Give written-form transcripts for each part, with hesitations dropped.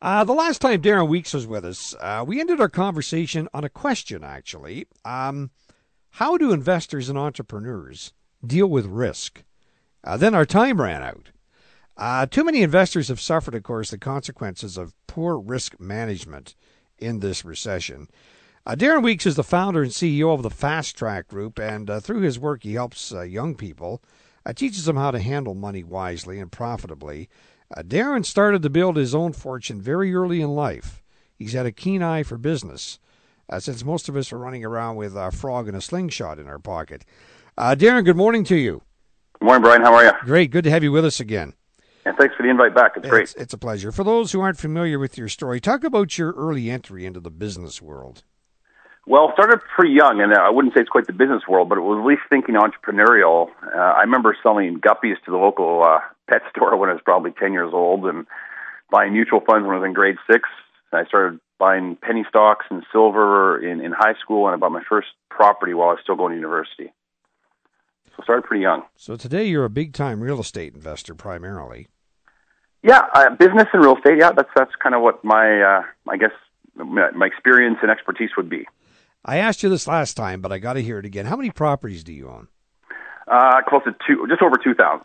The last time Darren Weeks was with us, we ended our conversation on a question, actually. How do investors and entrepreneurs deal with risk? Then our time ran out. Too many investors have suffered, of course, the consequences of poor risk management in this recession. Darren Weeks is the founder and CEO of the Fast Track Group, and through his work, he helps young people, teaches them how to handle money wisely and profitably. Darren started to build his own fortune very early in life. He's had a keen eye for business, since most of us are running around with a frog and a slingshot in our pocket. Darren, good morning to you. Good morning, Brian. How are you? Great. Good to have you with us again. And thanks for the invite back. It's great. It's a pleasure. For those who aren't familiar with your story, talk about your early entry into the business world. Well, it started pretty young, and I wouldn't say it's quite the business world, but it was at least thinking entrepreneurial. I remember selling guppies to the local pet store when I was probably 10 years old and buying mutual funds when I was in grade 6. I started buying penny stocks and silver in high school, and I bought my first property while I was still going to university. So I started pretty young. So today you're a big-time real estate investor primarily. Yeah, business and real estate, yeah, that's kind of what my experience and expertise would be. I asked you this last time, but I got to hear it again. How many properties do you own? Close to just over 2,000.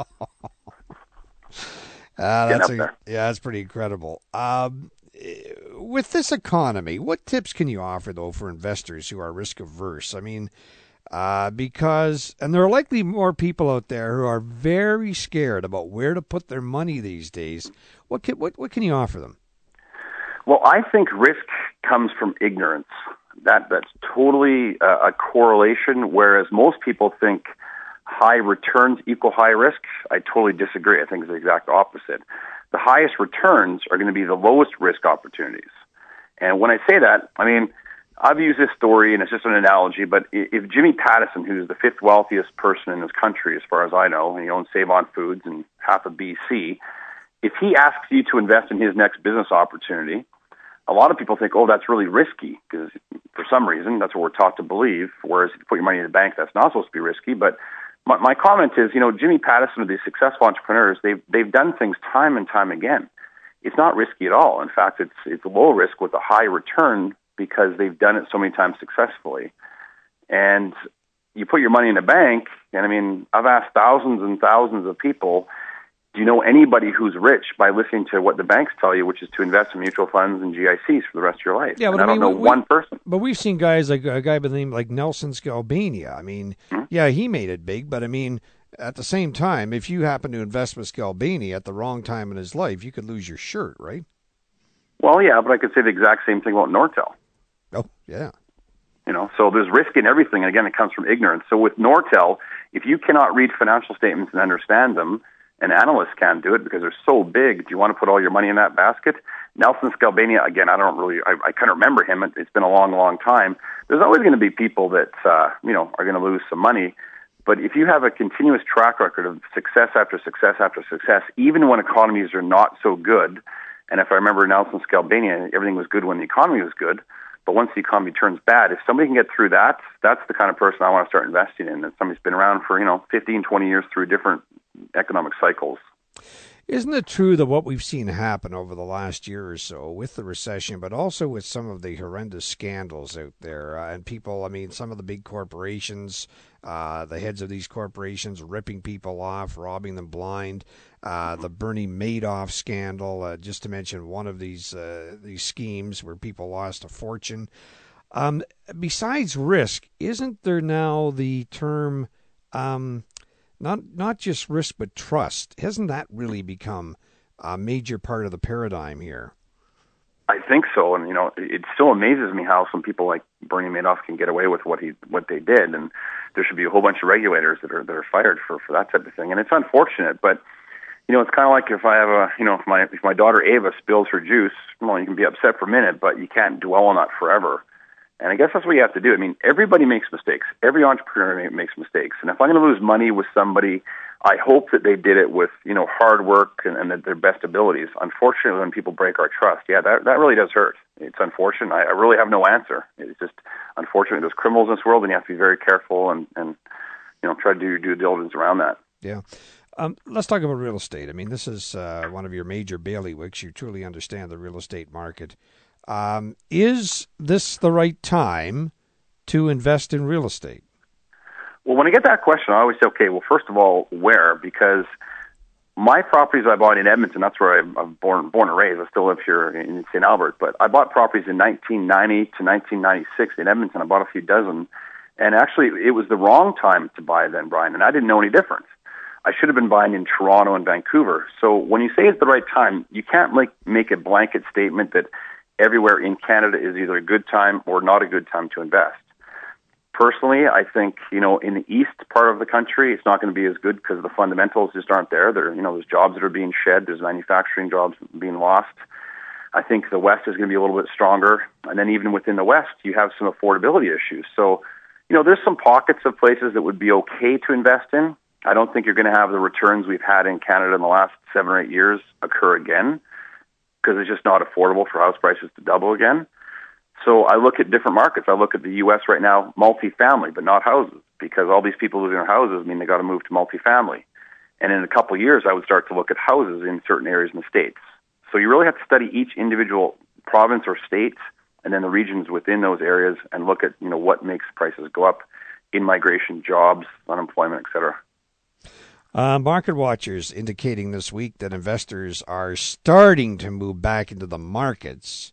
That's pretty incredible. With this economy, what tips can you offer, though, for investors who are risk averse? I mean, because there are likely more people out there who are very scared about where to put their money these days. What can you offer them? Well, I think risk comes from ignorance. That's totally a correlation, whereas most people think high returns equal high risk. I totally disagree. I think it's the exact opposite. The highest returns are going to be the lowest risk opportunities. And when I say that, I mean, I've used this story, and it's just an analogy, but if Jimmy Pattison, who's the fifth wealthiest person in this country, as far as I know, and he owns Save-On Foods and half of BC, if he asks you to invest in his next business opportunity, a lot of people think, oh, that's really risky, because for some reason, that's what we're taught to believe, whereas if you put your money in the bank, that's not supposed to be risky. But my comment is, Jimmy Pattison or these successful entrepreneurs, they've done things time and time again. It's not risky at all. In fact, it's low risk with a high return because they've done it so many times successfully. And you put your money in a bank, and I mean, I've asked thousands and thousands of people, do you know anybody who's rich by listening to what the banks tell you, which is to invest in mutual funds and GICs for the rest of your life? Yeah, but I don't know one person. But we've seen guys like a guy by the name like Nelson Skalbania. I mean, yeah, he made it big, but I mean, at the same time, if you happen to invest with Skalbania at the wrong time in his life, you could lose your shirt, right? Well, yeah, but I could say the exact same thing about Nortel. Oh, yeah. So there's risk in everything, and again, it comes from ignorance. So with Nortel, if you cannot read financial statements and understand them, and analysts can't do it because they're so big, do you want to put all your money in that basket? Nelson Skalbania, again, I kind of remember him. It's been a long, long time. There's always going to be people that, are going to lose some money. But if you have a continuous track record of success after success after success, even when economies are not so good, and if I remember Nelson Skalbania, everything was good when the economy was good, but once the economy turns bad, if somebody can get through that, that's the kind of person I want to start investing in. And somebody's been around for, 15, 20 years through different economic cycles. Isn't it true that what we've seen happen over the last year or so with the recession, but also with some of the horrendous scandals out there, and people, I mean, some of the big corporations, the heads of these corporations ripping people off, robbing them blind, the Bernie Madoff scandal, just to mention one of these schemes where people lost a fortune. Besides risk, isn't there now the term not just risk but trust? Hasn't that really become a major part of the paradigm here? I think so, and it still amazes me how some people like Bernie Madoff can get away with what they did, and there should be a whole bunch of regulators that are fired for that type of thing. And it's unfortunate, but it's kind of like if I have if my daughter Ava spills her juice, well, you can be upset for a minute, but you can't dwell on that forever. And I guess that's what you have to do. I mean, everybody makes mistakes. Every entrepreneur makes mistakes. And if I'm going to lose money with somebody, I hope that they did it with, hard work and their best abilities. Unfortunately, when people break our trust, that really does hurt. It's unfortunate. I really have no answer. It's just, unfortunately, there's criminals in this world, and you have to be very careful and try to do your due diligence around that. Yeah. Let's talk about real estate. I mean, this is one of your major bailiwicks. You truly understand the real estate market. Is this the right time to invest in real estate? Well, when I get that question, I always say, okay, well, first of all, where? Because my properties I bought in Edmonton, that's where I'm born and raised. I still live here in St. Albert, but I bought properties in 1990 to 1996 in Edmonton. I bought a few dozen, and actually it was the wrong time to buy then, Brian, and I didn't know any difference. I should have been buying in Toronto and Vancouver. So when you say it's the right time, you can't make a blanket statement that everywhere in Canada is either a good time or not a good time to invest. Personally, I think, in the east part of the country, it's not going to be as good because the fundamentals just aren't there. There's jobs that are being shed. There's manufacturing jobs being lost. I think the west is going to be a little bit stronger. And then even within the west, you have some affordability issues. So, there's some pockets of places that would be okay to invest in. I don't think you're going to have the returns we've had in Canada in the last 7 or 8 years occur again because it's just not affordable for house prices to double again. So I look at different markets. I look at the U.S. right now, multifamily, but not houses, because all these people losing their houses mean they got to move to multifamily. And in a couple of years, I would start to look at houses in certain areas in the States. So you really have to study each individual province or state and then the regions within those areas and look at, what makes prices go up in migration, jobs, unemployment, et cetera. Market watchers indicating this week that investors are starting to move back into the markets.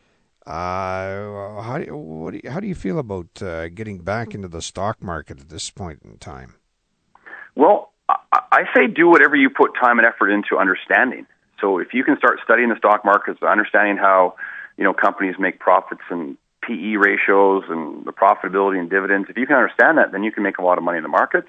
How do you feel about getting back into the stock market at this point in time? Well, I say do whatever you put time and effort into understanding. So if you can start studying the stock markets, understanding how companies make profits and PE ratios and the profitability and dividends, if you can understand that, then you can make a lot of money in the markets.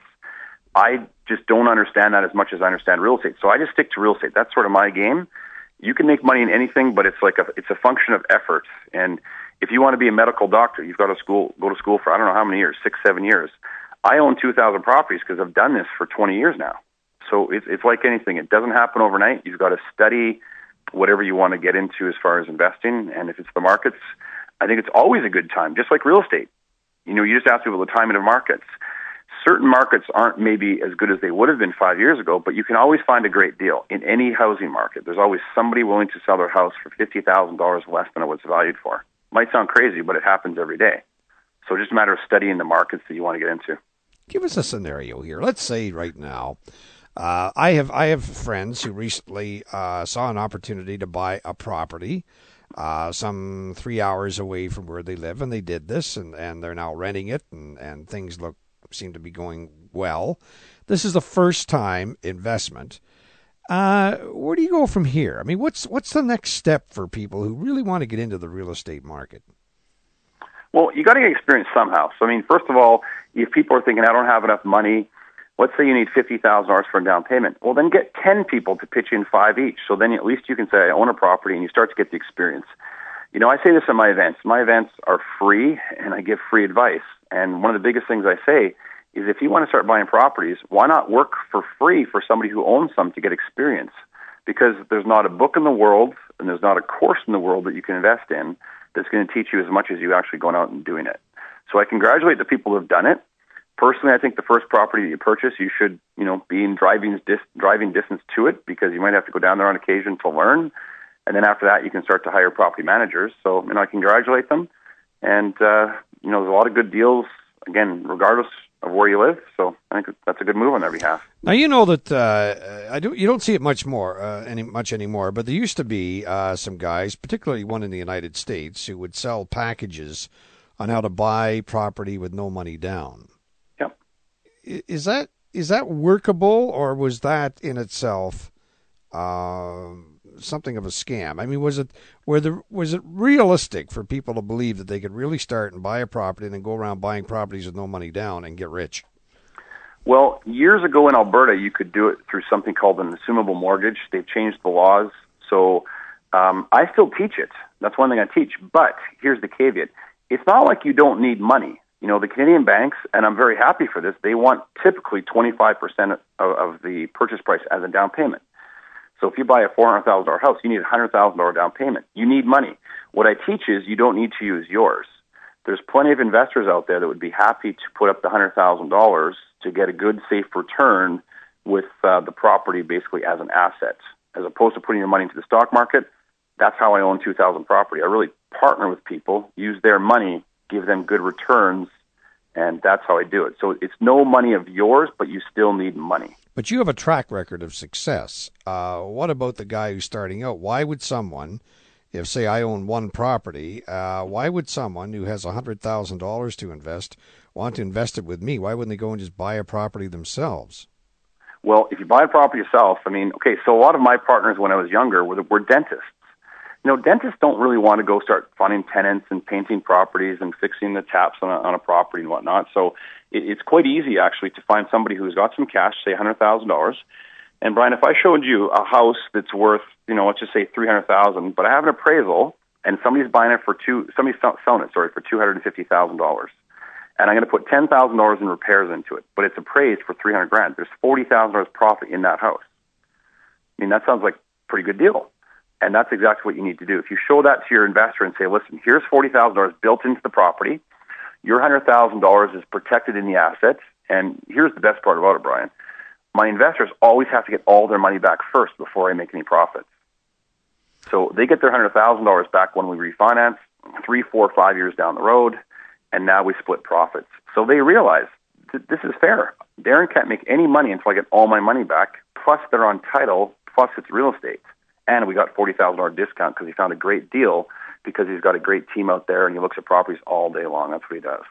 I just don't understand that as much as I understand real estate. So I just stick to real estate. That's sort of my game. You can make money in anything, but it's a function of effort. And if you want to be a medical doctor, you've got to go to school for I don't know how many years, 6, 7 years. I own 2,000 properties because I've done this for 20 years now. So it's like anything. It doesn't happen overnight. You've got to study whatever you want to get into as far as investing. And if it's the markets, I think it's always a good time, just like real estate. You just ask people the timing of markets. Certain markets aren't maybe as good as they would have been 5 years ago, but you can always find a great deal in any housing market. There's always somebody willing to sell their house for $50,000 less than it was valued for. Might sound crazy, but it happens every day. So it's just a matter of studying the markets that you want to get into. Give us a scenario here. Let's say right now, I have friends who recently saw an opportunity to buy a property some 3 hours away from where they live, and they did this, and they're now renting it, and things seem to be going well. This is the first time investment. Where do you go from here? I mean, what's the next step for people who really want to get into the real estate market? Well, you got to get experience somehow. So, first of all, if people are thinking, I don't have enough money, let's say you need $50,000 for a down payment. Well, then get 10 people to pitch in 5 each. So then at least you can say, I own a property, and you start to get the experience. I say this at my events. My events are free, and I give free advice. And one of the biggest things I say is if you want to start buying properties, why not work for free for somebody who owns some to get experience? Because there's not a book in the world, and there's not a course in the world that you can invest in that's going to teach you as much as you actually going out and doing it. So I congratulate the people who have done it. Personally, I think the first property that you purchase, you should, be in driving distance to it, because you might have to go down there on occasion to learn. And then after that, you can start to hire property managers. So, I congratulate them. And, there's a lot of good deals, again, regardless of where you live. So I think that's a good move on their behalf. Now, you know that you don't see it much anymore, but there used to be some guys, particularly one in the United States, who would sell packages on how to buy property with no money down. Yep. Is that workable, or was that in itself something of a scam? I mean, was it realistic for people to believe that they could really start and buy a property and then go around buying properties with no money down and get rich? Well, years ago in Alberta, you could do it through something called an assumable mortgage. They've changed the laws. So I still teach it. That's one thing I teach. But here's the caveat. It's not like you don't need money. The Canadian banks, and I'm very happy for this, they want typically 25% of the purchase price as a down payment. So if you buy a $400,000 house, you need a $100,000 down payment. You need money. What I teach is you don't need to use yours. There's plenty of investors out there that would be happy to put up the $100,000 to get a good, safe return with the property basically as an asset, as opposed to putting your money into the stock market. That's how I own 2,000 property. I really partner with people, use their money, give them good returns, and that's how I do it. So it's no money of yours, but you still need money. But you have a track record of success. What about the guy who's starting out? Why would someone, if, say, I own one property, why would someone who has $100,000 to invest want to invest it with me? Why wouldn't they go and just buy a property themselves? Well, if you buy a property yourself, so a lot of my partners when I was younger were dentists. Dentists don't really want to go start finding tenants and painting properties and fixing the taps on a property and whatnot. So it's quite easy, actually, to find somebody who's got some cash, say $100,000. And, Brian, if I showed you a house that's worth, let's just say $300,000, but I have an appraisal and somebody's selling it for $250,000. And I'm going to put $10,000 in repairs into it, but it's appraised for $300,000. There's $40,000 profit in that house. That sounds like a pretty good deal. And that's exactly what you need to do. If you show that to your investor and say, listen, here's $40,000 built into the property, your $100,000 is protected in the assets, and here's the best part about it, Brian. My investors always have to get all their money back first before I make any profits. So they get their $100,000 back when we refinance 3, 4, 5 years down the road, and now we split profits. So they realize this is fair. Darren can't make any money until I get all my money back, plus they're on title, plus it's real estate. And we got $40,000 discount because he found a great deal because he's got a great team out there and he looks at properties all day long. That's what he does.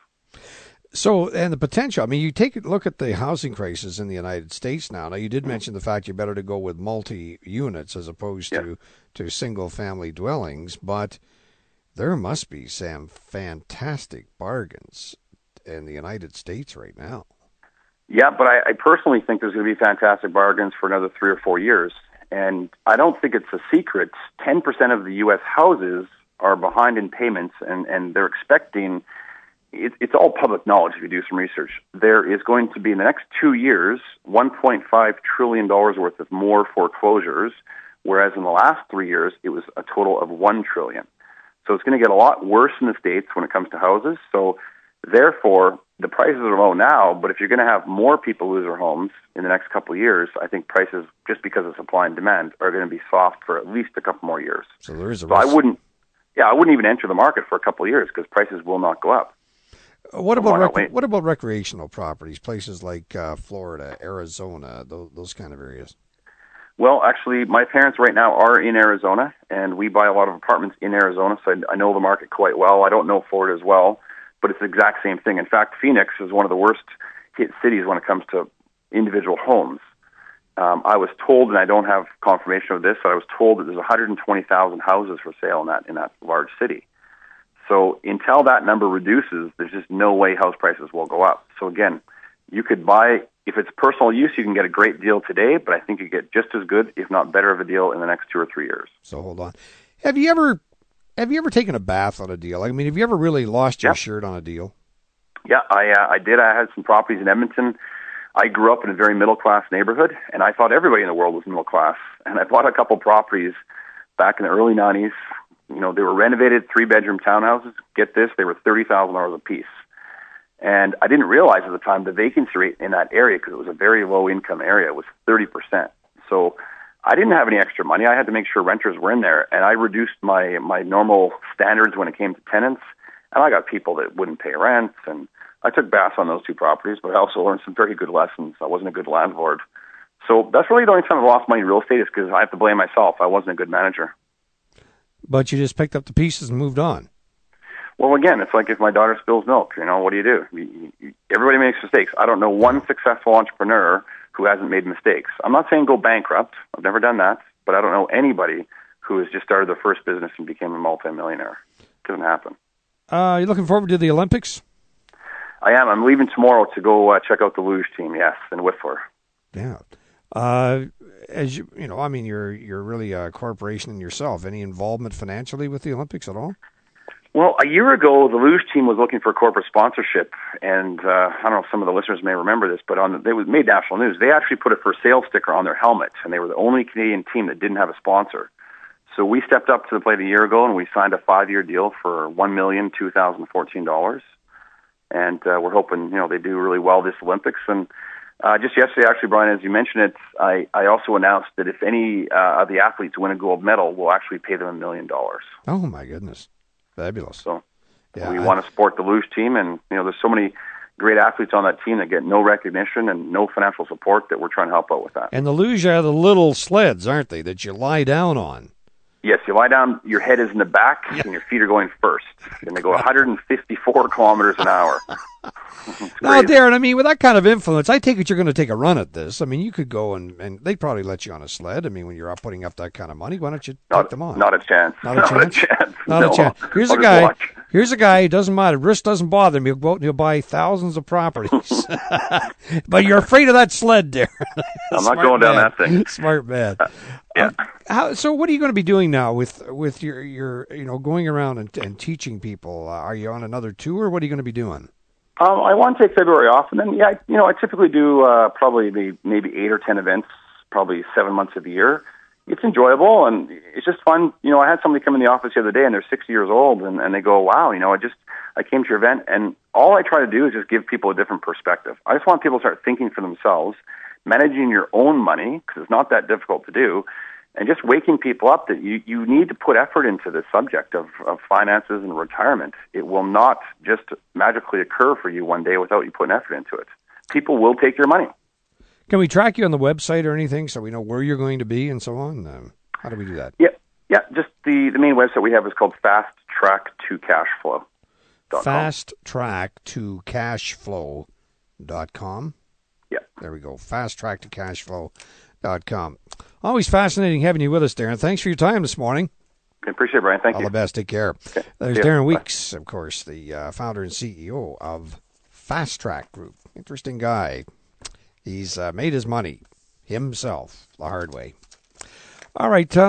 So, and the potential, you take a look at the housing crisis in the United States now. Now, you did mention the fact you're better to go with multi-units as opposed to single-family dwellings, but there must be some fantastic bargains in the United States right now. Yeah, but I personally think there's going to be fantastic bargains for another 3 or 4 years. And I don't think it's a secret. 10% of the U.S. houses are behind in payments, and they're expecting, it's all public knowledge if you do some research. There is going to be, in the next 2 years, $1.5 trillion worth of more foreclosures, whereas in the last 3 years, it was a total of $1 trillion. So it's going to get a lot worse in the States when it comes to houses. So therefore, the prices are low now, but if you're going to have more people lose their homes in the next couple of years, I think prices, just because of supply and demand, are going to be soft for at least a couple more years. So there is a risk. I wouldn't even enter the market for a couple of years because prices will not go up. What about recreational properties, places like Florida, Arizona, those kind of areas? Well, actually, my parents right now are in Arizona, and we buy a lot of apartments in Arizona, so I know the market quite well. I don't know Florida as well, but it's the exact same thing. In fact, Phoenix is one of the worst hit cities when it comes to individual homes. I was told, and I don't have confirmation of this, but I was told that there's 120,000 houses for sale in that large city. So until that number reduces, there's just no way house prices will go up. So again, you could buy, if it's personal use, you can get a great deal today, but I think you get just as good, if not better of a deal in the next 2 or 3 years. So hold on. Have you ever taken a bath on a deal? Have you ever really lost your shirt on a deal? Yeah, I did. I had some properties in Edmonton. I grew up in a very middle-class neighborhood, and I thought everybody in the world was middle-class. And I bought a couple properties back in the early 90s. They were renovated 3-bedroom townhouses. Get this, they were $30,000 a piece. And I didn't realize at the time the vacancy rate in that area, because it was a very low-income area, was 30%. So I didn't have any extra money. I had to make sure renters were in there, and I reduced my normal standards when it came to tenants. And I got people that wouldn't pay rent, and I took baths on those 2 properties, but I also learned some very good lessons. I wasn't a good landlord. So that's really the only time I've lost money in real estate is because I have to blame myself. I wasn't a good manager. But you just picked up the pieces and moved on. Well, again, it's like if my daughter spills milk, what do you do? Everybody makes mistakes. I don't know one successful entrepreneur who hasn't made mistakes. I'm not saying go bankrupt. I've never done that. But I don't know anybody who has just started their first business and became a multimillionaire. It doesn't happen. You looking forward to the Olympics? I am. I'm leaving tomorrow to go check out the luge team, yes, in Whistler. Yeah. As you're really a corporation in yourself. Any involvement financially with the Olympics at all? Well, a year ago, the luge team was looking for corporate sponsorship, and I don't know if some of the listeners may remember this, but they made national news. They actually put a for sale sticker on their helmet, and they were the only Canadian team that didn't have a sponsor. So we stepped up to the plate a year ago, and we signed a 5-year deal for $1,002,014. And we're hoping, they do really well this Olympics. And Just yesterday, actually, Brian, as you mentioned it, I also announced that if any of the athletes win a gold medal, we'll actually pay them $1 million. Oh, my goodness. Fabulous. So we want to support the luge team, and there's so many great athletes on that team that get no recognition and no financial support that we're trying to help out with that. And the luge are the little sleds, aren't they, that you lie down on? Yes, you lie down, your head is in the back, and your feet are going first. And they go 154 kilometers an hour. Now, Darren, I mean, with that kind of influence, I take it you're going to take a run at this. I mean, you could go and they'd probably let you on a sled. I mean, when you're up putting up that kind of money, why don't you take them on? Not a chance. Not a chance? Not No. a chance. Here's a guy, it doesn't matter. Risk doesn't bother him. He'll go out and he'll buy thousands of properties. But you're afraid of that sled, Darren. I'm not going down that thing. Smart man. Yeah. So what are you going to be doing now with your going around and teaching people? Are you on another tour? What are you going to be doing? I want to take February off, and then I typically do probably maybe 8 or 10 events, probably 7 months of the year. It's enjoyable and it's just fun. I had somebody come in the office the other day, and they're 60 years old, and they go, "Wow, I came to your event," and all I try to do is just give people a different perspective. I just want people to start thinking for themselves, managing your own money, because it's not that difficult to do, and just waking people up that you need to put effort into the subject of finances and retirement. It will not just magically occur for you one day without you putting effort into it. People will take your money. Can we track you on the website or anything so we know where you're going to be and so on? How do we do that? Yeah. Just the main website we have is called FastTrack2Cashflow.com. FastTrack2Cashflow.com. Yeah. There we go. FastTrack2Cashflow.com. Always fascinating having you with us, Darren. Thanks for your time this morning. I appreciate it, Brian. Thank you. All the best. Take care. Okay. There's Darren Weeks, of course, the founder and CEO of Fast Track Group. Interesting guy. He's made his money himself the hard way. All right,